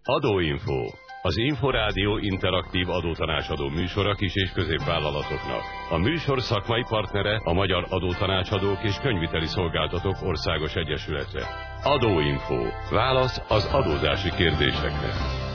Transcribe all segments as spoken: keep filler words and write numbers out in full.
Adóinfo. Az Inforádió interaktív adótanácsadó műsora kis- és középvállalatoknak. A műsor szakmai partnere a Magyar Adótanácsadók és Könyviteli Szolgáltatók Országos Egyesülete. Adóinfo. Válasz az adózási kérdésekre.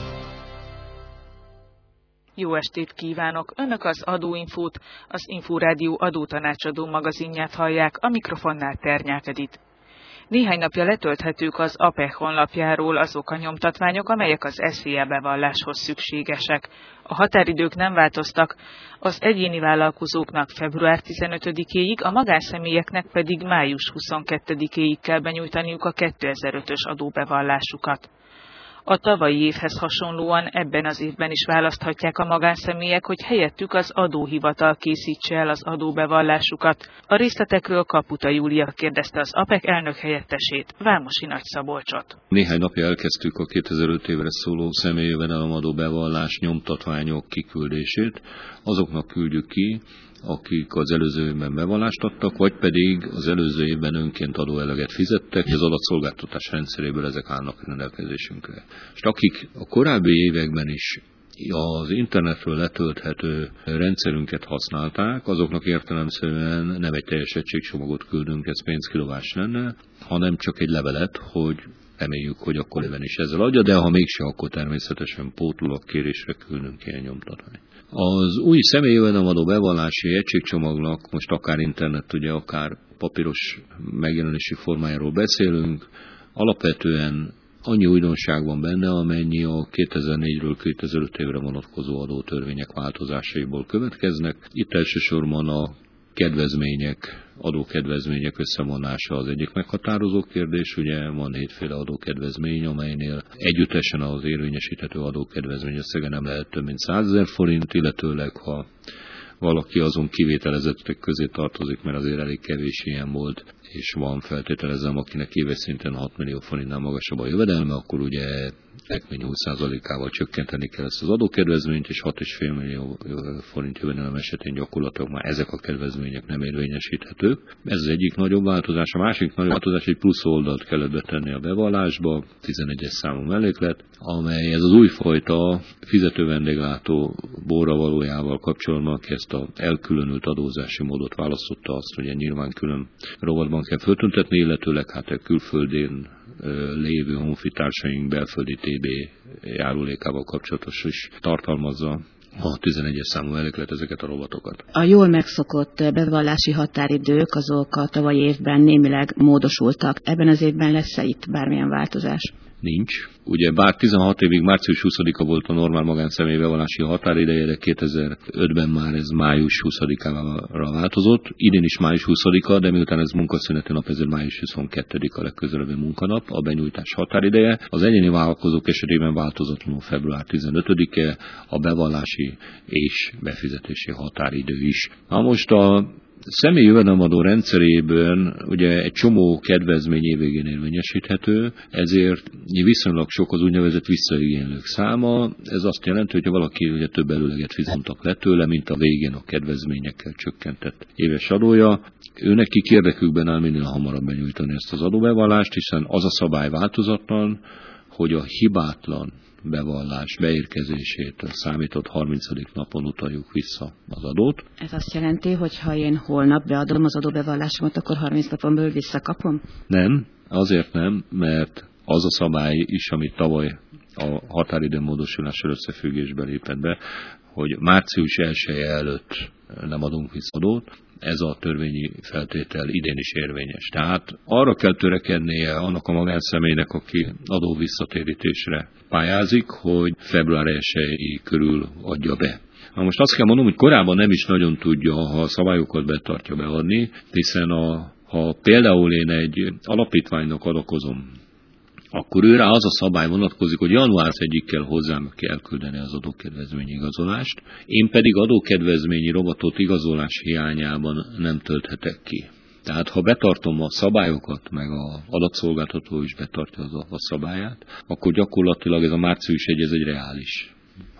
Jó estét kívánok! Önök az Adóinfót, az Inforádió adótanácsadó magazinját hallják, a mikrofonnál Ternyák Edit. Néhány napja letölthetők az á pé e honlapjáról azok a nyomtatványok, amelyek az es zé e bevalláshoz szükségesek. A határidők nem változtak, az egyéni vállalkozóknak február tizenötödikéig, a magánszemélyeknek pedig május huszonkettedikéig kell benyújtaniuk a kétezer-ötös adóbevallásukat. A tavalyi évhez hasonlóan ebben az évben is választhatják a magánszemélyek, hogy helyettük az adóhivatal készítse el az adóbevallásukat. A részletekről Kaputa Júlia kérdezte az á pé e elnök helyettesét, Vámosi Nagy Szabolcsot. Néhány napja elkezdtük a kétezer-öt évre szóló személyi jövedelemadó bevallás nyomtatványok kiküldését. Azoknak küldjük ki, akik az előző évben bevallást adtak, vagy pedig az előző évben önként adóeleget fizettek, az adatszolgáltatás rendszeréből ezek állnak rendelkezésünkre. És akik a korábbi években is az internetről letölthető rendszerünket használták, azoknak értelemszerűen nem egy teljes egységcsomagot küldünk, ez pénzkidobás lenne, hanem csak egy levelet, hogy reméljük, hogy akkor éven is ezzel adja, de ha mégse, akkor természetesen pótolag kérésre küldünk ilyen nyomtatványt. Az új személyi jövedelemadó bevallási egységcsomagnak most akár internet, ugye akár papíros megjelenési formájáról beszélünk, alapvetően annyi újdonság van benne, amennyi a kétezer-négyről kétezer-öt évre vonatkozó adótörvények változásaiból következnek. Itt elsősorban a kedvezmények, adókedvezmények összevonása az egyik meghatározó kérdés. Ugye van hétféle adókedvezmény, amelynél együttesen az érvényesíthető adókedvezmény összege nem lehet több mint százezer forint, illetőleg ha valaki azon kivételezettek közé tartozik, mert azért elég kevés ilyen volt, és van feltételezem, akinek éves szinten hat millió forintnál magasabb a jövedelme, akkor ugye ekmény húsz százalékával csökkenteni kell ezt az adókedvezményt, és hat egész öt millió forint jövedelem esetén gyakorlatilag már ezek a kedvezmények nem érvényesíthetők. Ez az egyik nagyobb változás. A másik nagyobb változás, egy plusz oldalt kellett betenni a bevallásba, tizenegyes számú melléklet, amely ez az újfajta fizető vendéglátó borravalójával kapcsolatban, aki ezt az elkülönült adózási módot választotta, azt ugye nyilván külön rovatban kell föltüntetni, illetőleg hát a külföldén lévő honfitársaink belföldi té bé járulékával kapcsolatos is tartalmazza a tizenegyes számú melléklet ezeket a rovatokat. A jól megszokott bevallási határidők azok a tavalyi évben némileg módosultak. Ebben az évben lesz-e itt bármilyen változás? Nincs. Ugye bár tizenhat évig március huszadika volt a normál magánszemély bevallási határideje, de kétezer-ötben már ez május huszadikára változott. Idén is május huszadika, de miután ez munkaszüneti nap, ezért május huszonkettedike a legközelebbi munkanap, a benyújtás határideje. Az egyéni vállalkozók esetében változatlanul február tizenötödike a bevallási és befizetési határidő is. Na most a személyi jövedelemadó rendszerében ugye egy csomó kedvezmény évvégén érvényesíthető, ezért viszonylag sok az úgynevezett visszaigénylők száma. Ez azt jelenti, hogy ha valaki ugye több előleget fizettek le tőle, mint a végén a kedvezményekkel csökkentett éves adója, őnek ki érdekükben áll minél hamarabb benyújtani ezt az adóbevallást, hiszen az a szabály változatlan, hogy a hibátlan bevallás beérkezését számított harmincadik napon utaljuk vissza az adót. Ez azt jelenti, hogy ha én holnap beadom az adóbevallásomat, akkor harminc napon belül visszakapom? Nem, azért nem, mert az a szabály is, amit tavaly a határidő módosulással összefüggésben lépett be, hogy március elseje előtt nem adunk vissza adót, ez a törvényi feltétel idén is érvényes. Tehát arra kell törekednie annak a magánszemélynek, aki adó visszatérítésre pályázik, hogy február elsejei körül adja be. Na most azt kell mondanom, hogy korábban nem is nagyon tudja, ha a szabályokat betartja beadni, hiszen a, ha például én egy alapítványnak adakozom, akkor őre az a szabály vonatkozik, hogy január elsejéig kell hozzám elküldeni az adókedvezményi igazolást, én pedig adókedvezményi rovatot igazolás hiányában nem tölthetek ki. Tehát ha betartom a szabályokat, meg az adatszolgáltató is betartja az a szabályát, akkor gyakorlatilag ez a március elseje ez egy reális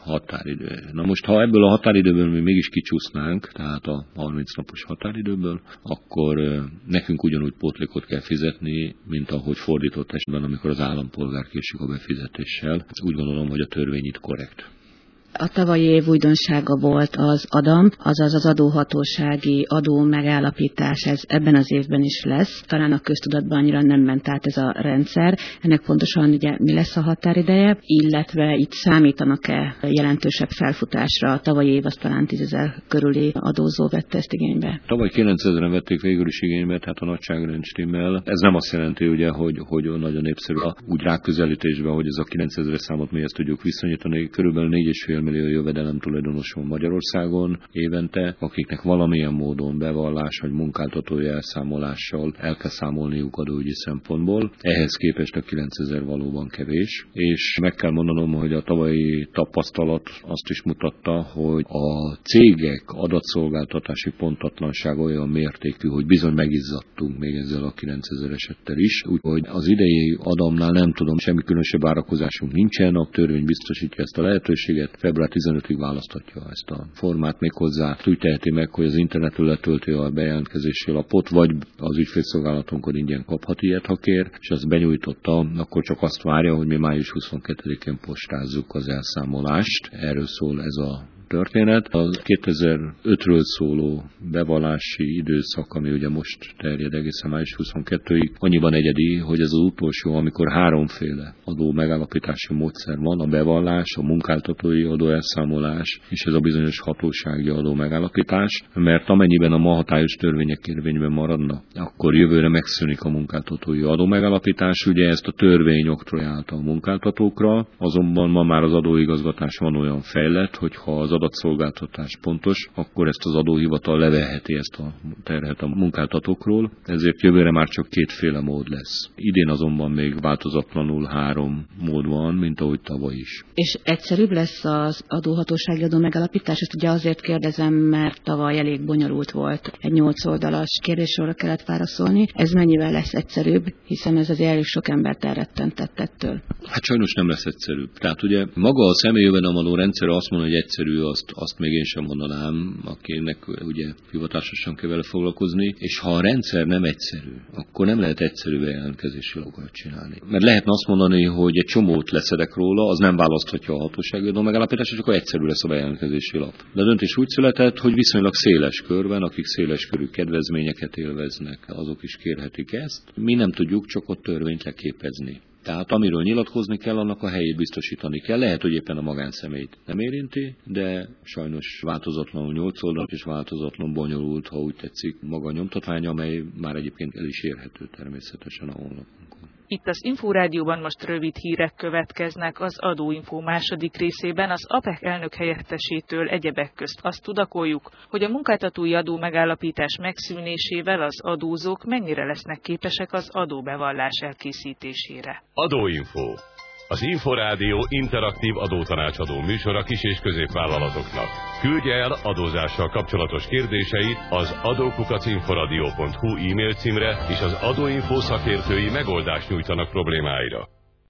határidő. Na most, ha ebből a határidőből mi mégis kicsúsznánk, tehát a harminc napos határidőből, akkor nekünk ugyanúgy pótlékot kell fizetni, mint ahogy fordított esetben, amikor az állampolgár késik a befizetéssel. Úgy gondolom, hogy a törvény itt korrekt. A tavalyi év újdonsága volt az Adam, azaz az adóhatósági adó megállapítás, ez ebben az évben is lesz. Talán a köztudatban annyira nem ment át ez a rendszer. Ennek pontosan ugye mi lesz a határideje, illetve itt számítanak-e jelentősebb felfutásra? A tavalyi év az talán tízezer körüli adózó vette ezt igénybe. Tavaly kilencezeren vették végül is igénybe, tehát a nagyságrend stimmel. Ez nem azt jelenti, ugye, hogy, hogy nagyon népszerű úgy ráközelítésben, hogy ez a kilencezer számot mi ezt tudjuk viszonyítani. Körülbelül négy és fél millió jövedelem tulajdonos van Magyarországon évente, akiknek valamilyen módon bevallás vagy munkáltatói elszámolással el kell számolniuk adóügyi szempontból. Ehhez képest a kilencezer valóban kevés, és meg kell mondanom, hogy a tavalyi tapasztalat azt is mutatta, hogy a cégek adatszolgáltatási pontatlanság olyan mértékű, hogy bizony megizzadtunk még ezzel a kilencezer esettel is, úgyhogy az idei Adamnál nem tudom, semmi különösebb várakozásunk nincsen, a törvény biztosítja ezt a lehetőséget, február tizenötödikéig választhatja ezt a formát, méghozzá úgy teheti meg, hogy az internetről letölti a bejelentkezési lapot, vagy az ügyfélszolgálatunkon ingyen kaphat ilyet, ha kér, és azt benyújtotta, akkor csak azt várja, hogy mi május huszonkettedikén postázzuk az elszámolást. Erről szól ez a történet. A kétezer-ötről szóló bevallási időszak, ami ugye most terjed egészen május huszonkettedikéig, annyiban egyedi, hogy ez az utolsó, amikor háromféle adó megállapítási módszer van, a bevallás, a munkáltatói adóelszámolás és ez a bizonyos hatósági adó megállapítás, mert amennyiben a ma hatályos törvények érvényben maradnak, akkor jövőre megszűnik a munkáltatói adó megállapítás, ugye ezt a törvény oktrojálta a munkáltatókra, azonban ma már az adóigazgatás van olyan fejlett, hogyha az adatszolgáltatás pontos, akkor ezt az adóhivatal leveheti ezt a terhet a munkáltatókról, ezért jövőre már csak kétféle mód lesz. Idén azonban még változatlanul három mód van, mint ahogy tavaly is. És egyszerűbb lesz az adóhatósági adó megállapítás? Ezt ugye azért kérdezem, mert tavaly elég bonyolult volt. Egy nyolc oldalas kérdéssorra kellett válaszolni. Ez mennyivel lesz egyszerűbb, hiszen ez azért elég sok embert elrettentett ettől? Hát sajnos nem lesz egyszerűbb. Tehát ugye maga a személyjövedelemadó rendszer azt mondja, hogy egyszerű, azt, azt még én sem mondanám, akinek ugye hivatásosan kell vele foglalkozni, és ha a rendszer nem egyszerű, akkor nem lehet egyszerű bejelentkezési jogot csinálni. Mert lehetne azt mondani, hogy egy csomót leszedek róla, az nem választhatja a hatósági adó megállapítást, és akkor egyszerű lesz a bejelentkezési lap. De a döntés úgy született, hogy viszonylag széles körben, akik széles körű kedvezményeket élveznek, azok is kérhetik ezt. Mi nem tudjuk csak a törvényt leképezni. Tehát amiről nyilatkozni kell, annak a helyét biztosítani kell. Lehet, hogy éppen a magánszemélyt nem érinti, de sajnos változatlanul nyolc oldalt és változatlanul bonyolult, ha úgy tetszik, maga a nyomtatvány, amely már egyébként el is érhető természetesen a honlapunkon. Itt az Inforádióban most rövid hírek következnek. Az Adóinfó második részében az á pé e há elnök helyettesétől egyebek közt azt tudakoljuk, hogy a munkáltatói adó megállapítás megszűnésével az adózók mennyire lesznek képesek az adóbevallás elkészítésére. Adóinfó. Az Inforádió interaktív adótanácsadó műsora kis- és középvállalatoknak. Küldje el adózással kapcsolatos kérdéseit az adókukac inforadio pont hu e-mail címre, és az Adóinfó szakértői megoldást nyújtanak problémáira.